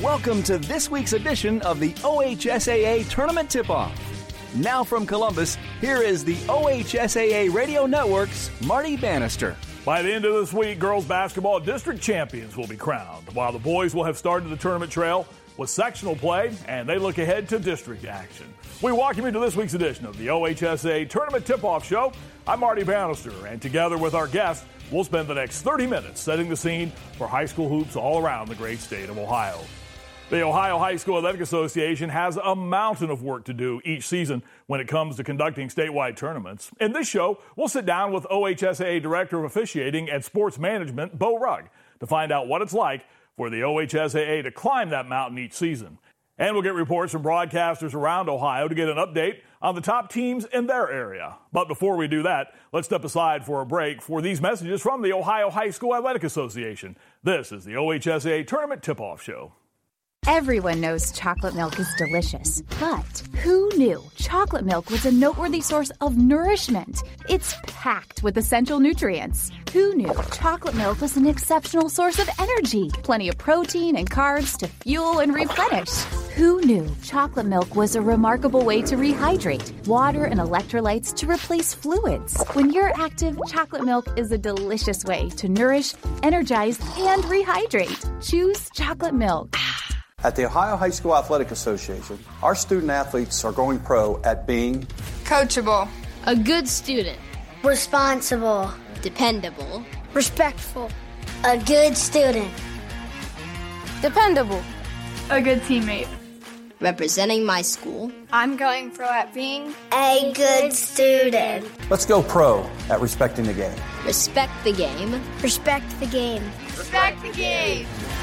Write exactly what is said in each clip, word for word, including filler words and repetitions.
Welcome to this week's edition of the O H S A A Tournament Tip-Off. Now from Columbus, here is the O H S A A Radio Network's Marty Bannister. By the end of this week, girls basketball district champions will be crowned, while the boys will have started the tournament trail with sectional play, and they look ahead to district action. We welcome you to this week's edition of the O H S A A Tournament Tip-Off Show. I'm Marty Bannister, and together with our guests, we'll spend the next thirty minutes setting the scene for high school hoops all around the great state of Ohio. The Ohio High School Athletic Association has a mountain of work to do each season when it comes to conducting statewide tournaments. In this show, we'll sit down with O H S A A Director of Officiating and Sports Management, Bo Rugg, to find out what it's like for the O H S A A to climb that mountain each season. And we'll get reports from broadcasters around Ohio to get an update on the top teams in their area. But before we do that, let's step aside for a break for these messages from the Ohio High School Athletic Association. This is the O H S A A Tournament Tip-Off Show. Everyone knows chocolate milk is delicious, but who knew chocolate milk was a noteworthy source of nourishment? It's packed with essential nutrients. Who knew chocolate milk was an exceptional source of energy? Plenty of protein and carbs to fuel and replenish. Who knew chocolate milk was a remarkable way to rehydrate? Water and electrolytes to replace fluids. When you're active, chocolate milk is a delicious way to nourish, energize, and rehydrate. Choose chocolate milk. At the Ohio High School Athletic Association, our student athletes are going pro at being coachable, a good student, responsible, dependable, respectful, a good student, dependable, a good teammate, representing my school. I'm going pro at being a good student. Let's go pro at respecting the game. Respect the game. Respect the game. Respect the game.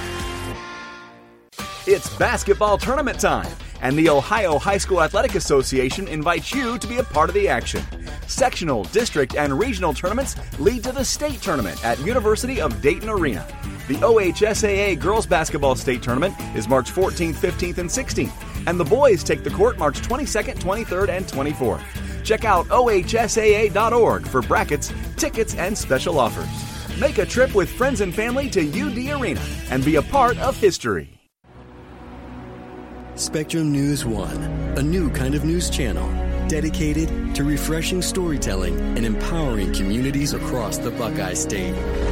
It's basketball tournament time, and the Ohio High School Athletic Association invites you to be a part of the action. Sectional, district, and regional tournaments lead to the state tournament at University of Dayton Arena. The O H S A A Girls Basketball State Tournament is March fourteenth, fifteenth, and sixteenth, and the boys take the court March twenty-second, twenty-third, and twenty-fourth. Check out O H S A A dot org for brackets, tickets, and special offers. Make a trip with friends and family to U D Arena and be a part of history. Spectrum News One, a new kind of news channel dedicated to refreshing storytelling and empowering communities across the Buckeye State.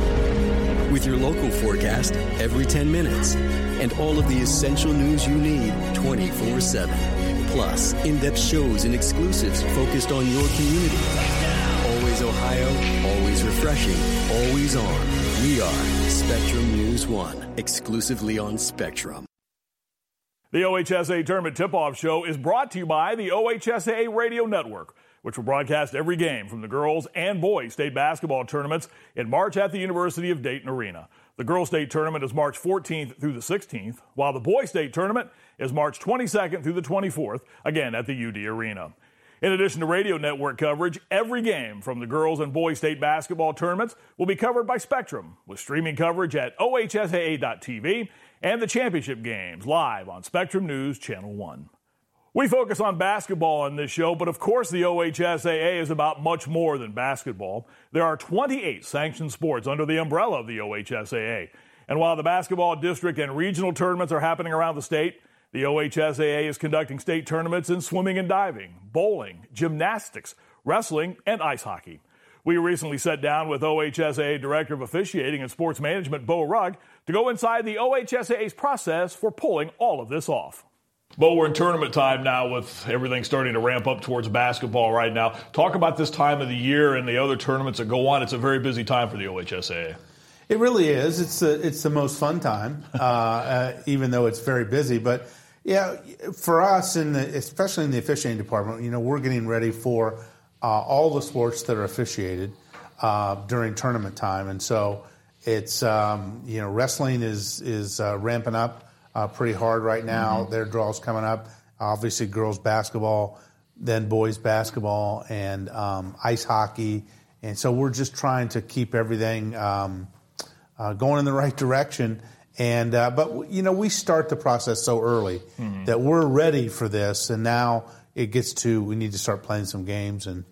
With your local forecast every ten minutes and all of the essential news you need twenty-four seven. Plus, in-depth shows and exclusives focused on your community. Always Ohio, always refreshing, always on. We are Spectrum News One, exclusively on Spectrum. The O H S A A Tournament Tip-Off Show is brought to you by the O H S A A Radio Network, which will broadcast every game from the girls' and boys' state basketball tournaments in March at the University of Dayton Arena. The girls' state tournament is March fourteenth through the sixteenth, while the boys' state tournament is March twenty-second through the twenty-fourth, again at the U D Arena. In addition to radio network coverage, every game from the girls' and boys' state basketball tournaments will be covered by Spectrum, with streaming coverage at O H S A A dot T V and the championship games live on Spectrum News Channel one. We focus on basketball on this show, but of course the O H S A A is about much more than basketball. There are twenty-eight sanctioned sports under the umbrella of the O H S A A. And while the basketball district and regional tournaments are happening around the state, the O H S A A is conducting state tournaments in swimming and diving, bowling, gymnastics, wrestling, and ice hockey. We recently sat down with O H S A A Director of Officiating and Sports Management, Bo Rugg, to go inside the O H S A A's process for pulling all of this off. Bo, we're in tournament time now with everything starting to ramp up towards basketball right now. Talk about this time of the year and the other tournaments that go on. It's a very busy time for the O H S A A. It really is. It's the, it's the most fun time, uh, uh, even though it's very busy. But, yeah, for us, in the, especially in the officiating department, you know, we're getting ready for uh, all the sports that are officiated uh, during tournament time. And so it's, um, you know, wrestling is, is uh, ramping up uh, pretty hard right now. Mm-hmm. Their draw's coming up. Obviously, girls basketball, then boys basketball, and um, ice hockey. And so we're just trying to keep everything um, uh, going in the right direction. And uh, but, you know, we start the process so early mm-hmm. that we're ready for this. And now it gets to we need to start playing some games and,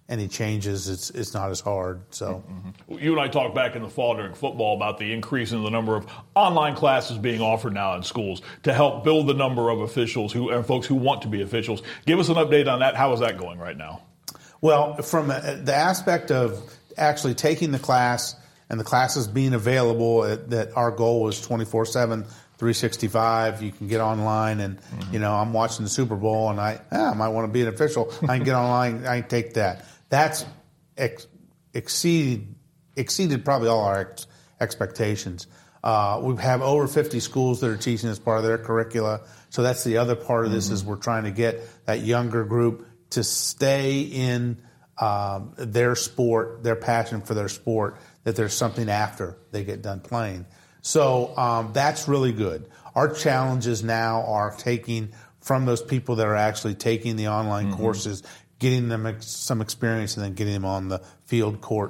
any changes, it's it's not as hard. So mm-hmm. You and I talked back in the fall during football about the increase in the number of online classes being offered now in schools to help build the number of officials who and folks who want to be officials. Give us an update on that. How is that going right now? Well, from the aspect of actually taking the class and the classes being available, that our goal was twenty-four seven, three sixty-five. You can get online, and mm-hmm. you know, I'm watching the Super Bowl, and I, ah, I might want to be an official. I can get online. I can take that. That's ex- exceeded exceeded probably all our ex- expectations. Uh, we have over fifty schools that are teaching as part of their curricula. So that's the other part of this mm-hmm. is we're trying to get that younger group to stay in um, their sport, their passion for their sport, that there's something after they get done playing. So um, that's really good. Our challenges now are taking from those people that are actually taking the online mm-hmm. courses, getting them ex- some experience, and then getting them on the field, court,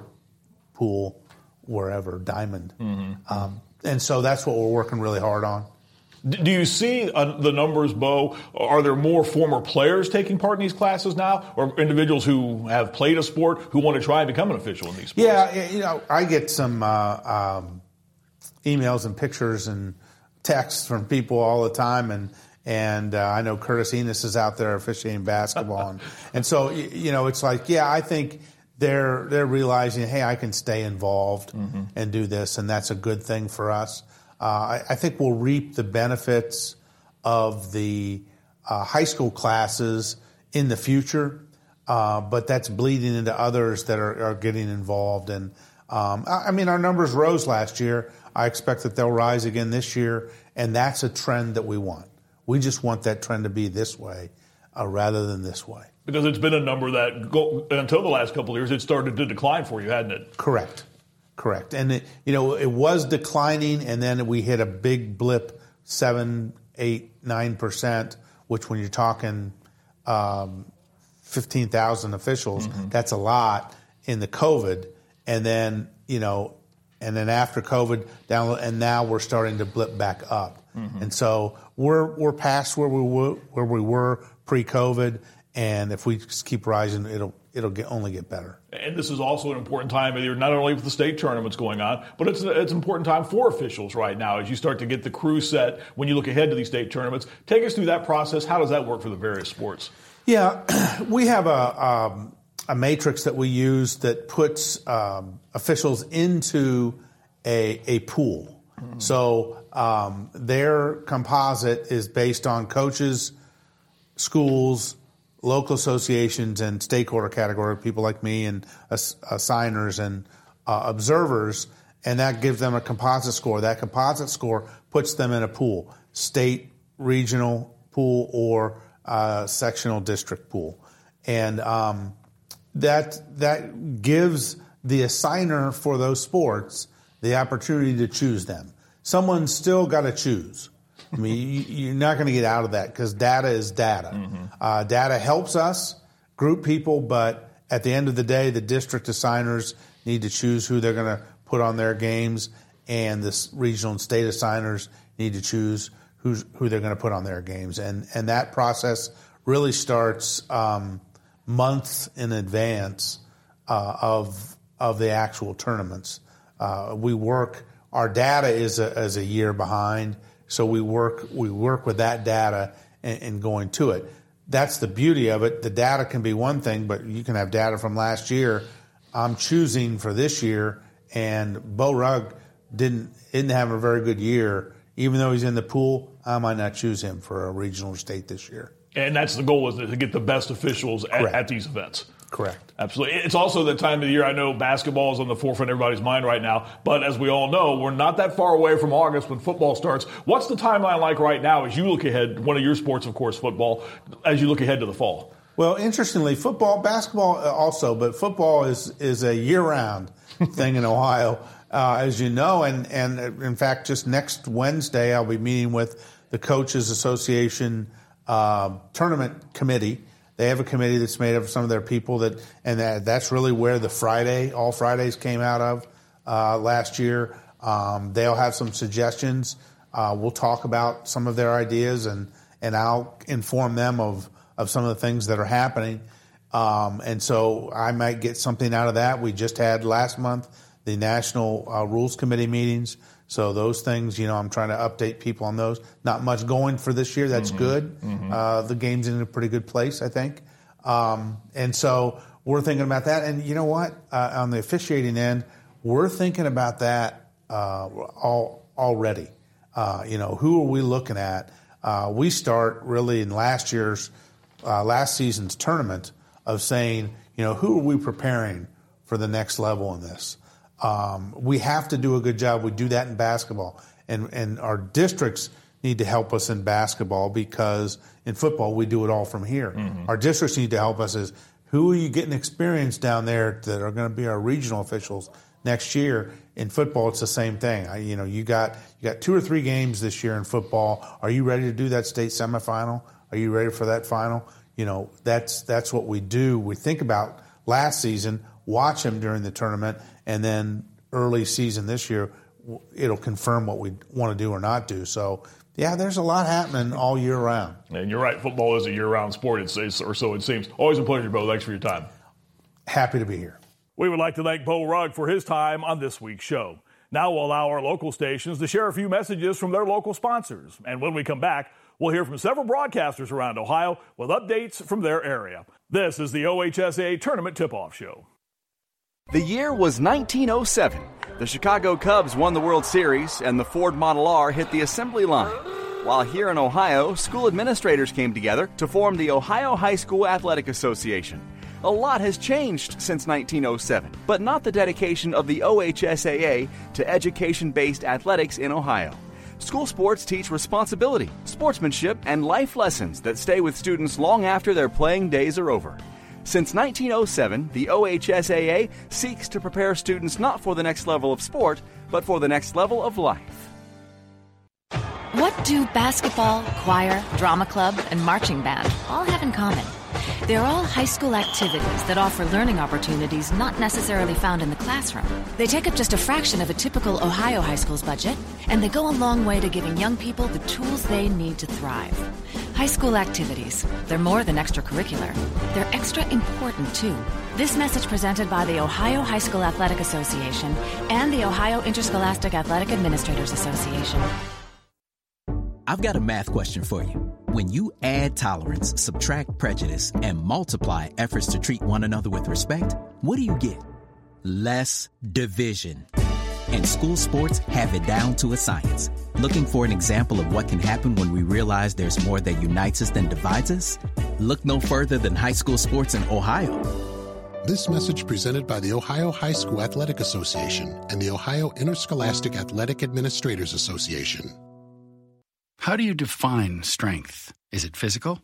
pool, wherever, diamond. Mm-hmm. Um, and so that's what we're working really hard on. Do you see uh, the numbers, Bo? Are there more former players taking part in these classes now, or individuals who have played a sport who want to try and become an official in these sports? Yeah, you know, I get some uh, um, emails and pictures and texts from people all the time, and and uh, I know Curtis Enos is out there officiating basketball, and, and so you know, it's like, yeah, I think they're they're realizing, hey, I can stay involved mm-hmm. and do this, and that's a good thing for us. Uh, I, I think we'll reap the benefits of the uh, high school classes in the future, uh, but that's bleeding into others that are, are getting involved. And um, I, I mean, our numbers rose last year. I expect that they'll rise again this year, and that's a trend that we want. We just want that trend to be this way uh, rather than this way. Because it's been a number that, go, until the last couple of years, it started to decline for you, hadn't it? Correct. Correct. And, it, you know, it was declining, and then we hit a big blip, seven, eight, nine percent, which when you're talking um, fifteen thousand officials, mm-hmm. that's a lot in the COVID. And then, you know, and then after COVID, down, and now we're starting to blip back up. Mm-hmm. And so we're we're past where we were, where we were pre-COVID, and if we just keep rising, it'll it'll get, only get better. And this is also an important time of year, not only with the state tournaments going on, but it's it's an important time for officials right now as you start to get the crew set when you look ahead to these state tournaments. Take us through that process. How does that work for the various sports? Yeah, we have a um, a matrix that we use that puts um, officials into a a pool. Mm-hmm. So um, their composite is based on coaches, schools, local associations, and state quarter category, people like me and ass- assigners and uh, observers, and that gives them a composite score. That composite score puts them in a pool, state, regional pool, or uh, sectional district pool. And um, that that gives the assigner for those sports the opportunity to choose them. Someone's still got to choose. I mean, you're not going to get out of that because data is data. Mm-hmm. Uh, data helps us group people, but at the end of the day, the district assigners need to choose who they're going to put on their games, and the regional and state assigners need to choose who's, who they're going to put on their games. And, and that process really starts um, months in advance uh, of of the actual tournaments. Uh, we work, our data is a, is a year behind. So we work we work with that data and, and going to it. That's the beauty of it. The data can be one thing, but you can have data from last year. I'm choosing for this year, and Bo Rugg didn't didn't have a very good year. Even though he's in the pool, I might not choose him for a regional or state this year. And that's the goal, is to get the best officials at, at these events. Correct. Absolutely. It's also the time of the year. I know basketball is on the forefront of everybody's mind right now, but as we all know, we're not that far away from August when football starts. What's the timeline like right now as you look ahead, one of your sports, of course, football, as you look ahead to the fall? Well, interestingly, football, basketball also, but football is, is a year-round thing in Ohio, uh, as you know. And, and in fact, just next Wednesday, I'll be meeting with the Coaches Association uh, Tournament Committee. They have a committee that's made up of some of their people, that, and that, that's really where the Friday, all Fridays came out of uh, last year. Um, they'll have some suggestions. Uh, we'll talk about some of their ideas, and, and I'll inform them of, of some of the things that are happening. Um, and so I might get something out of that. We just had last month the National uh, Rules Committee meetings. So those things, you know, I'm trying to update people on those. Not much going for this year. That's mm-hmm. good. Mm-hmm. Uh, the game's in a pretty good place, I think. Um, and so we're thinking about that. And you know what? Uh, on the officiating end, we're thinking about that uh, all, already. Uh, you know, who are we looking at? Uh, we start really in last year's, uh, last season's tournament of saying, you know, who are we preparing for the next level in this? Um, we have to do a good job. We do that in basketball. And, and our districts need to help us in basketball because in football we do it all from here. Mm-hmm. Our districts need to help us as who are you getting experience down there that are going to be our regional officials next year. In football, it's the same thing. I, you know, you got you got two or three games this year in football. Are you ready to do that state semifinal? Are you ready for that final? You know, that's that's what we do. We think about last season, watch them during the tournament, and then early season this year, it'll confirm what we want to do or not do. So, yeah, there's a lot happening all year round. And you're right. Football is a year-round sport, it's, it's, or so it seems. Always a pleasure, Bo. Thanks for your time. Happy to be here. We would like to thank Bo Rugg for his time on this week's show. Now we'll allow our local stations to share a few messages from their local sponsors. And when we come back, we'll hear from several broadcasters around Ohio with updates from their area. This is the O H S A Tournament Tip-Off Show. The year was nineteen oh seven. The Chicago Cubs won the World Series, and the Ford Model R hit the assembly line. While here in Ohio, school administrators came together to form the Ohio High School Athletic Association. A lot has changed since nineteen oh seven, but not the dedication of the O H S A A to education-based athletics in Ohio. School sports teach responsibility, sportsmanship, and life lessons that stay with students long after their playing days are over. Since nineteen oh seven, the O H S A A seeks to prepare students not for the next level of sport, but for the next level of life. What do basketball, choir, drama club, and marching band all have in common? They're all high school activities that offer learning opportunities not necessarily found in the classroom. They take up just a fraction of a typical Ohio high school's budget, and they go a long way to giving young people the tools they need to thrive. High school activities, they're more than extracurricular. They're extra important, too. This message presented by the Ohio High School Athletic Association and the Ohio Interscholastic Athletic Administrators Association. I've got a math question for you. When you add tolerance, subtract prejudice, and multiply efforts to treat one another with respect, what do you get? Less division. And school sports have it down to a science. Looking for an example of what can happen when we realize there's more that unites us than divides us? Look no further than high school sports in Ohio. This message presented by the Ohio High School Athletic Association and the Ohio Interscholastic Athletic Administrators Association. How do you define strength? Is it physical?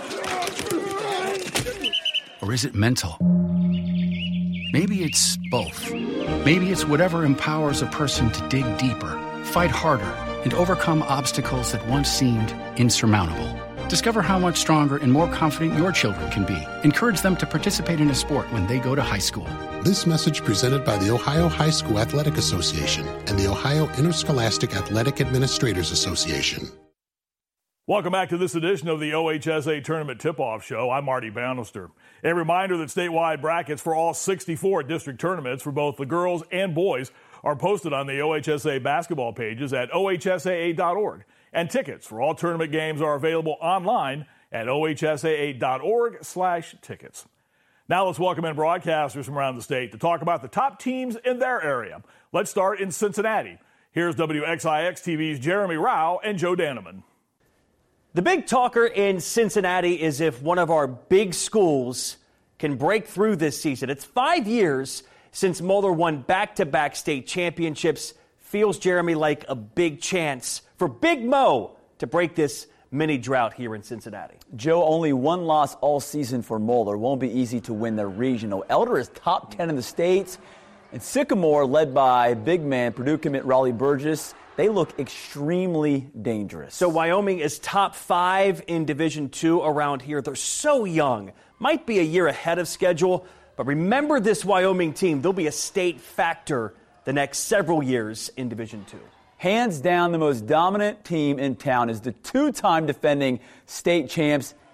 Or is it mental? Maybe it's both. Maybe it's whatever empowers a person to dig deeper, fight harder, and overcome obstacles that once seemed insurmountable. Discover how much stronger and more confident your children can be. Encourage them to participate in a sport when they go to high school. This message presented by the Ohio High School Athletic Association and the Ohio Interscholastic Athletic Administrators Association. Welcome back to this edition of the O H S A Tournament Tip-Off Show. I'm Marty Bannister. A reminder that statewide brackets for all sixty-four district tournaments for both the girls and boys are posted on the O H S A basketball pages at O H S A A dot org. And tickets for all tournament games are available online at O H S A A dot org slash tickets. Now let's welcome in broadcasters from around the state to talk about the top teams in their area. Let's start in Cincinnati. Here's W X I X T V's Jeremy Rao and Joe Daneman. The big talker in Cincinnati is if one of our big schools can break through this season. It's five years since Moeller won back-to-back state championships. Feels, Jeremy, like a big chance for Big Mo to break this mini drought here in Cincinnati. Joe, only one loss all season for Moeller. Won't be easy to win their regional. Elder is top ten in the states, and Sycamore, led by big man Purdue commit Raleigh Burgess, they look extremely dangerous. So Wyoming is top five in Division two around here. They're so young. Might be a year ahead of schedule, but remember this Wyoming team. They'll be a state factor the next several years in Division two. Hands down, the most dominant team in town is the two-time defending state champs,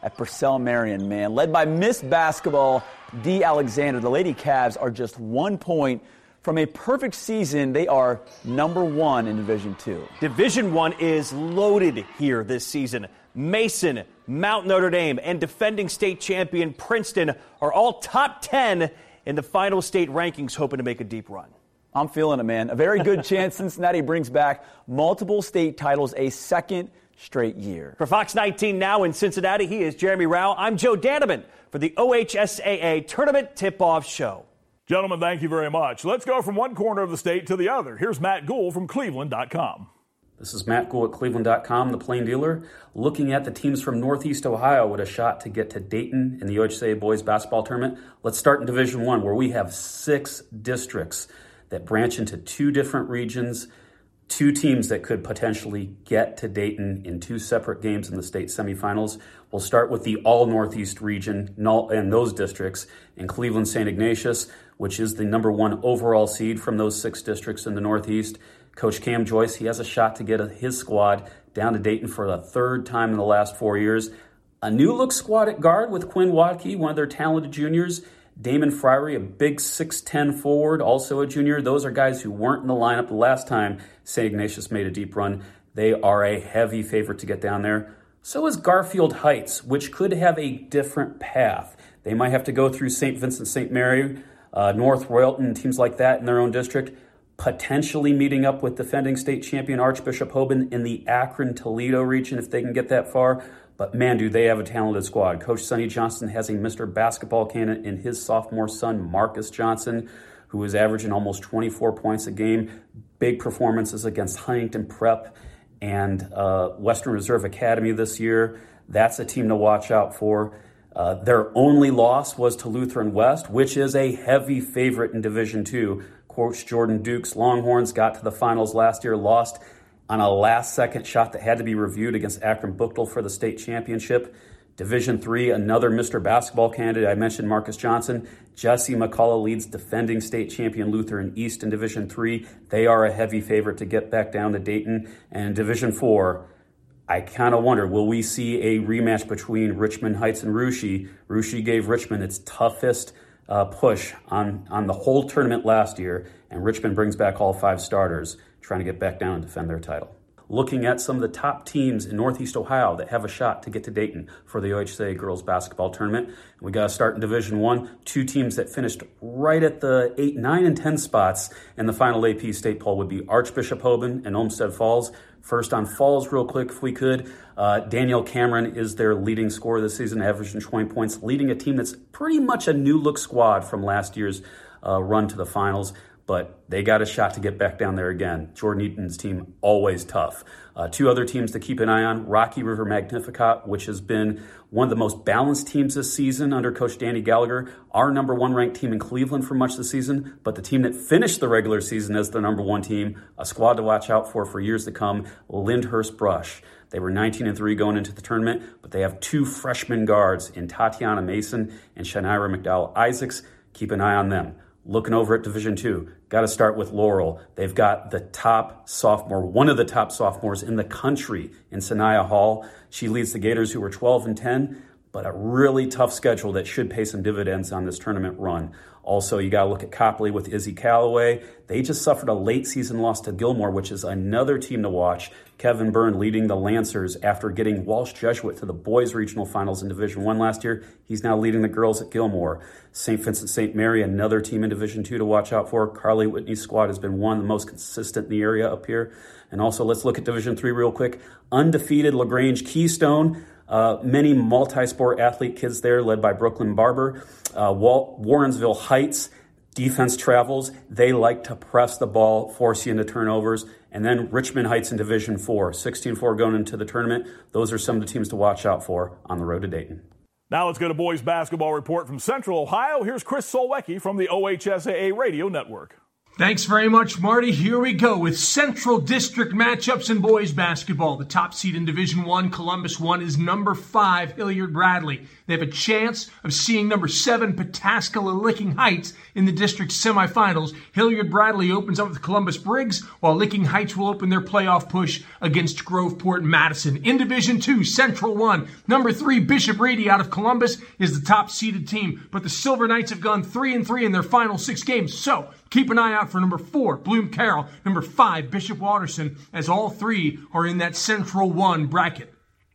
at Purcell Marion, man. Led by Miss Basketball, Dee Alexander, the Lady Cavs are just one point from a perfect season. They are number one in Division Two. Division One is loaded here this season. Mason, Mount Notre Dame, and defending state champion Princeton are all top ten in the final state rankings, hoping to make a deep run. I'm feeling it, man. A very good chance Cincinnati brings back multiple state titles a second straight year. For Fox nineteen Now in Cincinnati, he is Jeremy Rao. I'm Joe Daneman for the O H S A A Tournament Tip-Off Show. Gentlemen, thank you very much. Let's go from one corner of the state to the other. Here's Matt Gould from Cleveland dot com. This is Matt Gould at Cleveland dot com, the Plain Dealer, looking at the teams from Northeast Ohio with a shot to get to Dayton in the O H S A A Boys Basketball Tournament. Let's start in Division One, where we have six districts that branch into two different regions, two teams that could potentially get to Dayton in two separate games in the state semifinals. We'll start with the all-Northeast region and those districts in Cleveland Saint Ignatius, which is the number one overall seed from those six districts in the Northeast. Coach Cam Joyce, he has a shot to get his squad down to Dayton for the third time in the last four years. A new-look squad at guard with Quinn Wadke, one of their talented juniors. Damon Fryery, a big six ten forward, also a junior. Those are guys who weren't in the lineup the last time Saint Ignatius made a deep run. They are a heavy favorite to get down there. So is Garfield Heights, which could have a different path. They might have to go through Saint Vincent Saint Mary, uh, North Royalton, teams like that in their own district, potentially meeting up with defending state champion Archbishop Hoban in the Akron-Toledo region if they can get that far. But man, do they have a talented squad. Coach Sonny Johnson has a Mister Basketball candidate in his sophomore son, Marcus Johnson, who is averaging almost twenty-four points a game. Big performances against Huntington Prep and uh, Western Reserve Academy this year. That's a team to watch out for. Uh, their only loss was to Lutheran West, which is a heavy favorite in Division Two. Coach Jordan Duke's Longhorns got to the finals last year, lost on a last-second shot that had to be reviewed against Akron-Buchtel for the state championship. Division Three, another Mister Basketball candidate. I mentioned Marcus Johnson. Jesse McCullough leads defending state champion Lutheran East in Division Three. They are a heavy favorite to get back down to Dayton. And in Division Four, I kind of wonder, will we see a rematch between Richmond Heights and Russia? Russia gave Richmond its toughest uh, push on, on the whole tournament last year, and Richmond brings back all five starters, trying to get back down and defend their title. Looking at some of the top teams in Northeast Ohio that have a shot to get to Dayton for the O H S A A Girls Basketball Tournament. We got to start in Division One. Two teams that finished right at the eight, nine, and ten spots in the final A P state poll would be Archbishop Hoban and Olmsted Falls. First on Falls, real quick, if we could. Uh, Danielle Cameron is their leading scorer this season, averaging twenty points, leading a team that's pretty much a new-look squad from last year's uh, run to the finals. But they got a shot to get back down there again. Jordan Eaton's team, always tough. Uh, two other teams to keep an eye on, Rocky River Magnificat, which has been one of the most balanced teams this season under Coach Danny Gallagher. Our number one ranked team in Cleveland for much of the season, but the team that finished the regular season as the number one team, a squad to watch out for for years to come, Lyndhurst Brush. They were nineteen and three going into the tournament, but they have two freshman guards in Tatiana Mason and Shanaira McDowell Isaacs. Keep an eye on them. Looking over at Division Two, got to start with Laurel. They've got the top sophomore, one of the top sophomores in the country in Sanaya Hall. She leads the Gators, who are twelve and ten, but a really tough schedule that should pay some dividends on this tournament run. Also, you got to look at Copley with Izzy Callaway. They just suffered a late season loss to Gilmore, which is another team to watch. Kevin Byrne leading the Lancers after getting Walsh Jesuit to the boys regional finals in Division One last year. He's now leading the girls at Gilmore. Saint Vincent Saint Mary, another team in Division Two to watch out for. Carly Whitney's squad has been one of the most consistent in the area up here. And also, let's look at Division Three real quick. Undefeated LaGrange Keystone. Uh, many multi-sport athlete kids there, led by Brooklyn Barber. Uh, Wal- Warrensville Heights, defense travels. They like to press the ball, force you into turnovers. And then Richmond Heights in Division Four, sixteen four going into the tournament. Those are some of the teams to watch out for on the road to Dayton. Now let's go to boys basketball report from Central Ohio. Here's Chris Solwecki from the O H S A A Radio Network. Thanks very much, Marty. Here we go with Central District matchups in boys basketball. The top seed in Division One, Columbus One, is number five, Hilliard Bradley. They have a chance of seeing number seven, Pataskala Licking Heights, in the district semifinals. Hilliard Bradley opens up with Columbus Briggs, while Licking Heights will open their playoff push against Groveport Madison. In Division Two, Central One, number three, Bishop Ready out of Columbus is the top seeded team, but the Silver Knights have gone three and three in their final six games, so keep an eye out for number four, Bloom Carroll, number five, Bishop Watterson, as all three are in that Central One bracket.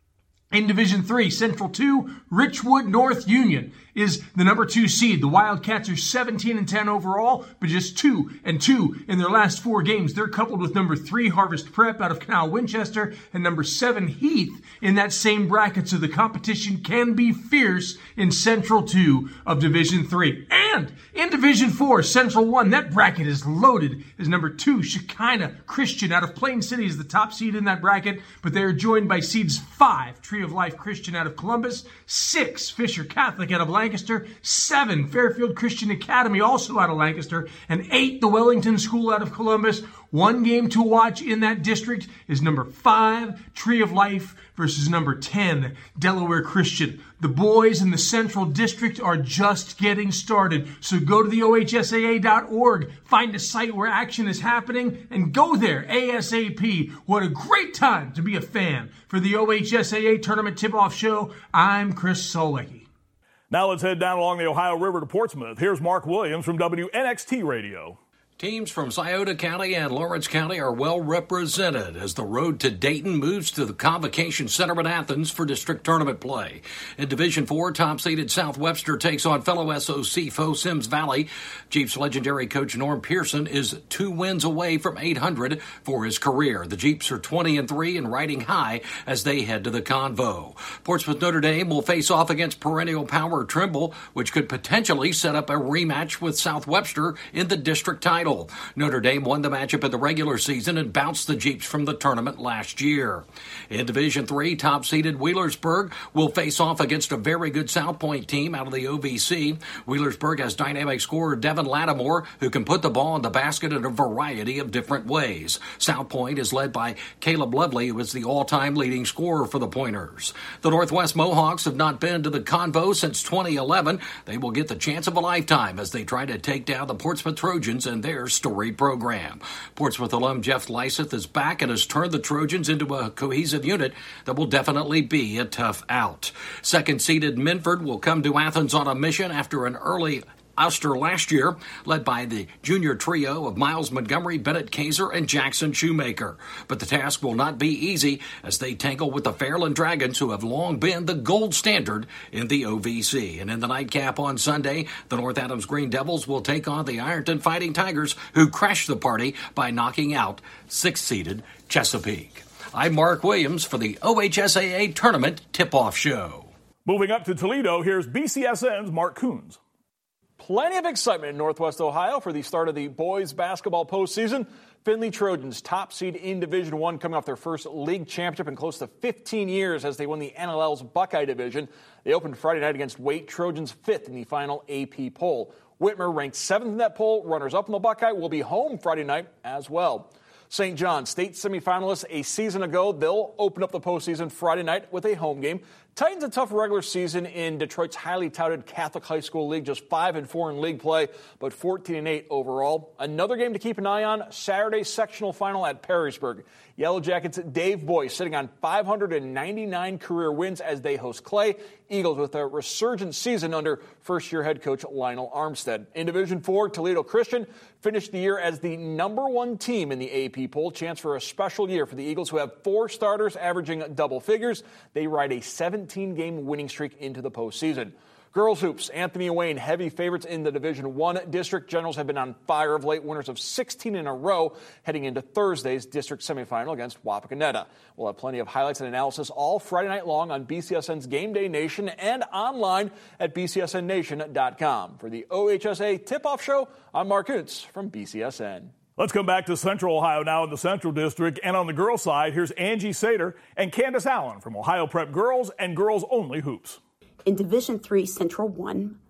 In Division Three, Central Two, Richwood North Union is the number two seed. The Wildcats are seventeen and ten overall, but just two and two in their last four games. They're coupled with number three, Harvest Prep out of Canal Winchester, and number seven, Heath, in that same bracket. So the competition can be fierce in Central Two of Division Three. And in Division Four, Central One, that bracket is loaded. Is number two, Shekinah Christian out of Plain City is the top seed in that bracket, but they are joined by seeds five, Tree of Life Christian out of Columbus, six, Fisher Catholic out of Lancaster, seven, Fairfield Christian Academy also out of Lancaster, and eight, the Wellington School out of Columbus. One game to watch in that district is number five, Tree of Life versus number ten, Delaware Christian. The boys in the Central District are just getting started, so go to the O H S A A dot org, find a site where action is happening, and go there ASAP. What a great time to be a fan. For the O H S A A Tournament Tip-Off Show, I'm Chris Solecki. Now let's head down along the Ohio River to Portsmouth. Here's Mark Williams from W N X T Radio. Teams from Scioto County and Lawrence County are well represented as the road to Dayton moves to the Convocation Center in Athens for district tournament play. In Division Four, top-seeded South Webster takes on fellow S O C foe Sims Valley. Jeep's legendary coach Norm Pearson is two wins away from eight hundred for his career. The Jeeps are twenty and three and riding high as they head to the Convo. Portsmouth Notre Dame will face off against perennial power Trimble, which could potentially set up a rematch with South Webster in the district title. Notre Dame won the matchup in the regular season and bounced the Jeeps from the tournament last year. In Division Three, top-seeded Wheelersburg will face off against a very good South Point team out of the O V C. Wheelersburg has dynamic scorer Devin Lattimore, who can put the ball in the basket in a variety of different ways. South Point is led by Caleb Lovely, who is the all-time leading scorer for the Pointers. The Northwest Mohawks have not been to the Convo since twenty eleven. They will get the chance of a lifetime as they try to take down the Portsmouth Trojans and their storied program. Portsmouth alum Jeff Lyseth is back and has turned the Trojans into a cohesive unit that will definitely be a tough out. Second-seeded Minford will come to Athens on a mission after an early ouster last year, led by the junior trio of Miles Montgomery, Bennett Kaiser, and Jackson Shoemaker. But the task will not be easy as they tangle with the Fairland Dragons, who have long been the gold standard in the O V C. And in the nightcap on Sunday, the North Adams Green Devils will take on the Ironton Fighting Tigers, who crashed the party by knocking out sixth-seeded Chesapeake. I'm Mark Williams for the O H S A A Tournament Tip-Off Show. Moving up to Toledo, here's B C S N's Mark Coons. Plenty of excitement in Northwest Ohio for the start of the boys basketball postseason. Findlay Trojans, top seed in Division One, coming off their first league championship in close to fifteen years as they won the N L L's Buckeye Division. They opened Friday night against Waite Trojans, fifth in the final A P poll. Whitmer, ranked seventh in that poll, runners-up in the Buckeye, will be home Friday night as well. Saint John, state semifinalists a season ago, they'll open up the postseason Friday night with a home game. Titans a tough regular season in Detroit's highly touted Catholic High School League, just five and four in league play, but fourteen and eight overall. Another game to keep an eye on, Saturday sectional final at Perrysburg. Yellow Jackets' Dave Boyce sitting on five hundred ninety-nine career wins as they host Clay. Eagles with a resurgent season under first-year head coach Lionel Armstead. In Division Four, Toledo Christian finished the year as the number one team in the A P poll. Chance for a special year for the Eagles, who have four starters averaging double figures. They ride a seventeen-game winning streak into the postseason. Girls hoops, Anthony Wayne, heavy favorites in the Division One district. Generals have been on fire of late, winners of sixteen in a row, heading into Thursday's district semifinal against Wapakoneta. We'll have plenty of highlights and analysis all Friday night long on B C S N's Game Day Nation and online at B C S N nation dot com. For the O H S A Tip-Off Show, I'm Mark Kuntz from B C S N. Let's come back to Central Ohio now in the Central District. And on the girls' side, here's Angie Sater and Candace Allen from Ohio Prep Girls and Girls Only Hoops. In Division Three, Central One,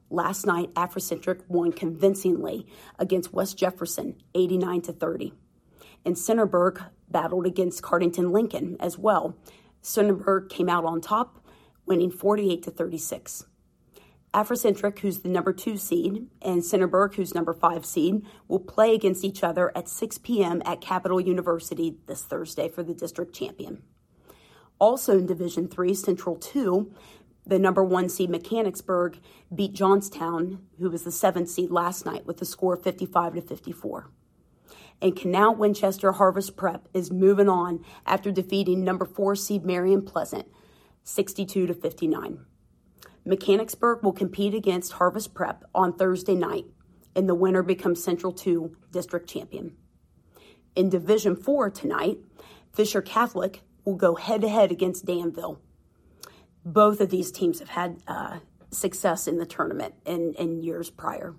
Last night, Africentric won convincingly against West Jefferson, eighty-nine to thirty. And Centerburg battled against Cardington Lincoln as well. Centerburg came out on top, winning forty-eight to thirty-six. Africentric, who's the number two seed, and Centerburg, who's number five seed, will play against each other at six p.m. at Capital University this Thursday for the district champion. Also in Division three, Central two, the number one seed Mechanicsburg beat Johnstown, who was the seventh seed last night, with a score of fifty-five to fifty-four. And Canal Winchester Harvest Prep is moving on after defeating number four seed Marion Pleasant, sixty-two to fifty-nine. Mechanicsburg will compete against Harvest Prep on Thursday night, and the winner becomes Central two district champion. In Division four tonight, Fisher Catholic will go head-to-head against Danville. Both of these teams have had uh, success in the tournament in, in years prior.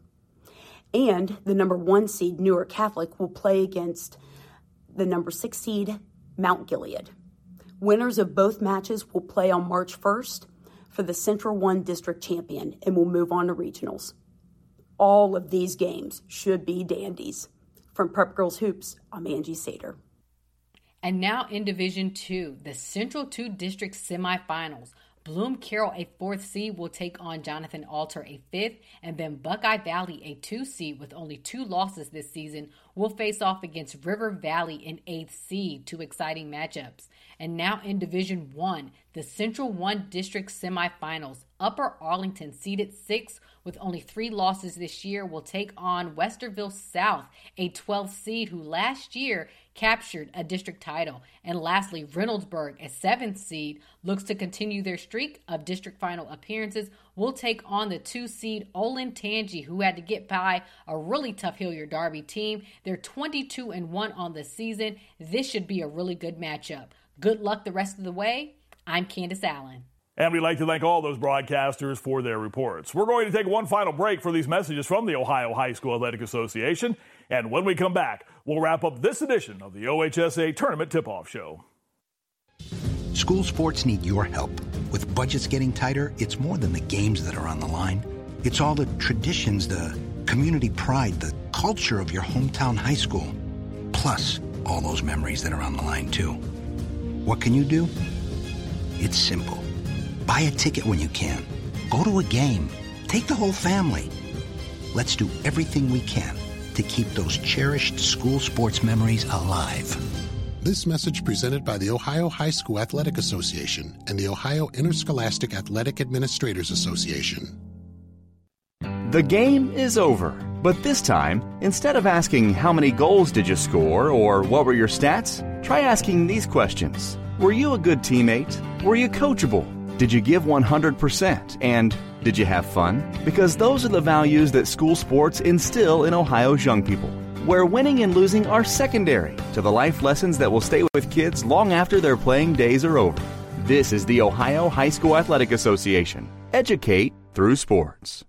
And the number one seed, Newark Catholic, will play against the number six seed, Mount Gilead. Winners of both matches will play on March first for the Central one district champion and will move on to regionals. All of these games should be dandies. From Prep Girls Hoops, I'm Angie Sater. And now in Division two, the Central two District semifinals. Bloom Carroll, a fourth seed, will take on Jonathan Alter, a fifth, and then Buckeye Valley, a two seed with only two losses this season, will face off against River Valley, an eighth seed. Two exciting matchups. And now in Division one, the Central one District semifinals. Upper Arlington, seeded sixth with only three losses this year, will take on Westerville South, a twelfth seed who last year captured a district title. And lastly, Reynoldsburg, a seventh seed, looks to continue their streak of district final appearances, will take on the two seed Olentangy, who had to get by a really tough Hilliard Derby team. They're twenty-two and one on the season. This should be a really good matchup. Good luck the rest of the way. I'm Candace Allen. And we'd like to thank all those broadcasters for their reports. We're going to take one final break for these messages from the Ohio High School Athletic Association. And when we come back, we'll wrap up this edition of the O H S A Tournament Tip-Off Show. School sports need your help. With budgets getting tighter, it's more than the games that are on the line. It's all the traditions, the community pride, the culture of your hometown high school. Plus, all those memories that are on the line, too. What can you do? It's simple. Buy a ticket when you can. Go to a game. Take the whole family. Let's do everything we can to keep those cherished school sports memories alive. This message presented by the Ohio High School Athletic Association and the Ohio Interscholastic Athletic Administrators Association. The game is over, but this time, instead of asking how many goals did you score or what were your stats, try asking these questions. Were you a good teammate? Were you coachable? Did you give one hundred percent? And did you have fun? Because those are the values that school sports instill in Ohio's young people, where winning and losing are secondary to the life lessons that will stay with kids long after their playing days are over. This is the Ohio High School Athletic Association. Educate through sports.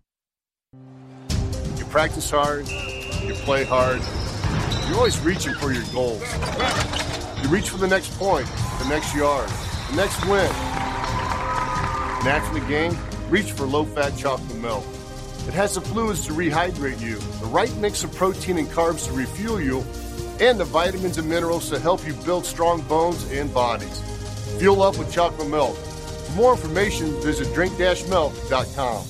You practice hard, you play hard, you're always reaching for your goals. You reach for the next point, the next yard, the next win. And after the game, reach for low-fat chocolate milk. It has the fluids to rehydrate you, the right mix of protein and carbs to refuel you, and the vitamins and minerals to help you build strong bones and bodies. Fuel up with chocolate milk. For more information, visit drink dash milk dot com.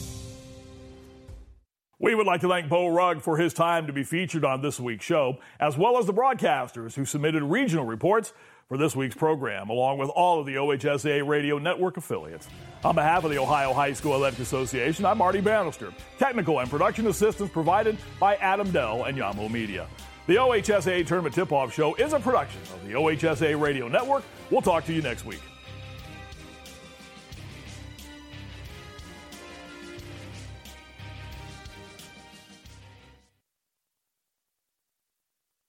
We would like to thank Bo Rugg for his time to be featured on this week's show, as well as the broadcasters who submitted regional reports for this week's program, along with all of the O H S A Radio Network affiliates. On behalf of the Ohio High School Athletic Association, I'm Marty Bannister. Technical and production assistance provided by Adam Dell and Yamo Media. The O H S A Tournament Tip-Off Show is a production of the O H S A Radio Network. We'll talk to you next week.